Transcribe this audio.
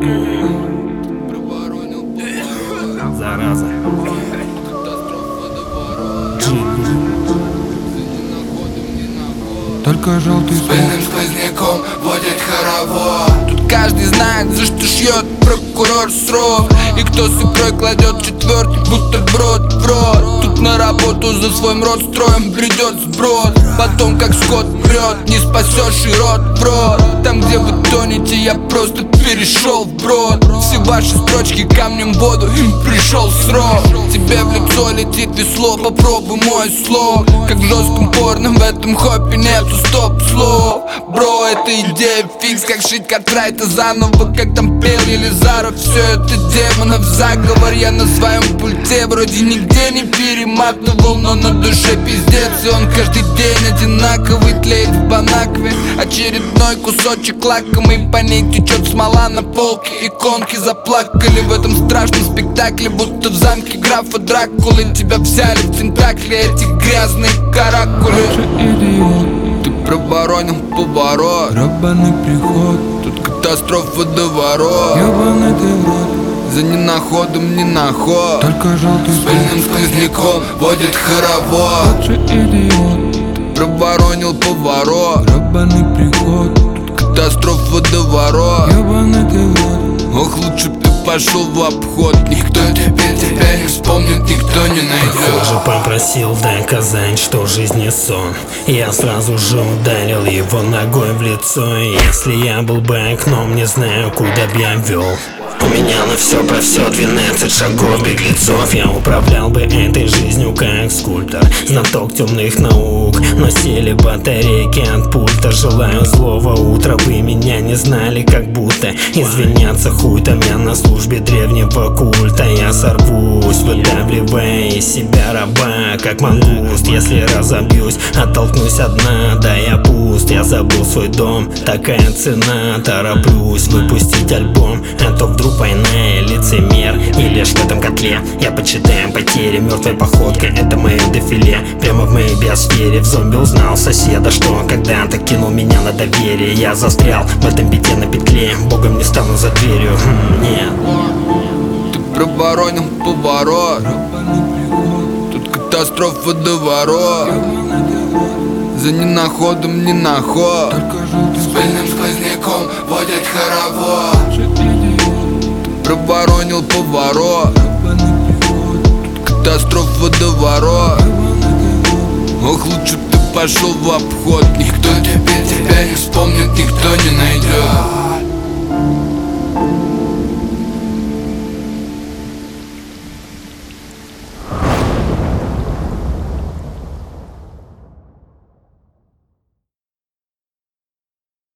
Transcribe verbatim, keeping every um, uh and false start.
Зараза. Только желтый пыльным сквозняком водит хоровод. Тут каждый знает, за что шьет прокурор срок. И кто с икрой кладет четвертый бутерброд в рот. Тут на работу за свой мрот строем бредет сброд. Потом как скот прет, не спасешь и рот в рот. Там где вы тонете, я просто перешел вброд. Все ваши строчки камнем в воду, им пришел срок. Тебе в лицо летит весло, попробуй мой слог. Как в жестком порно, в этом хопе нету стоп-слов. Бро, это идея фикс, как шить Картрайта заново, как там пел Елизаров. Все это демонов заговор, я на своем пульте вроде нигде не перематывал, но на душе пиздец. И он каждый день одинаковый, тлеет в Банакве. Очередной кусочек лакомый, по ней течет смола на полке. Иконки заплакали в этом страшном спектакле, будто в замке графа Дракулы. Тебя взяли в тентакли эти грязные каракули. идиот, Ты проворонил поворот, гребаный приход. тут катастрофа до ворот. Ёбаный ты в рот, За ненаходом не наход. только желтый С пыльным сквозняком водит хоровод. же идиот, Проворонил поворот, гребаный приход. катастрофа до ворот. Ёбаный ты в рот, Ох, лучше б ты пошел в обход. Никто теперь тебя не вспомнит, никто не найдет. Похоже, попросил доказать, что жизнь не сон. Я сразу же ударил его ногой в лицо. И если я был бы окном, не знаю, куда б я вел. У меня на все про все двенадцать шагов беглецов. Я управлял бы этой жизнью как скульптор, знаток темных наук, но сели батарейки от пульта. Желаю злого утра, вы меня не знали, как будто извиняться хуй там, я на службе древнего культа. Я сорвусь, выдавливая из себя раба, как мангуст. Если разобьюсь, оттолкнусь от дна, да я пуст. Я забыл свой дом, такая цена. Тороплюсь выпустить альбом, а то вдруг война и лицемер. И лишь в этом котле я почитаю потери. Мертвой походкой это мое дефиле, прямо в моей биосфере. В зомби узнал соседа, что когда-то кинул меня на доверие. Я застрял в этом бите на петле, богом не стану за дверью. Хм, нет. Ты проворонил поворот, тут катастрофа до ворот. За ненаходом не наход. С пыльным сквозняком водит хоровод. Проворонил поворот, катастрофа до ворот. Ох, лучше б ты пошел в обход. Никто теперь тебя не вспомнит, никто не найдет.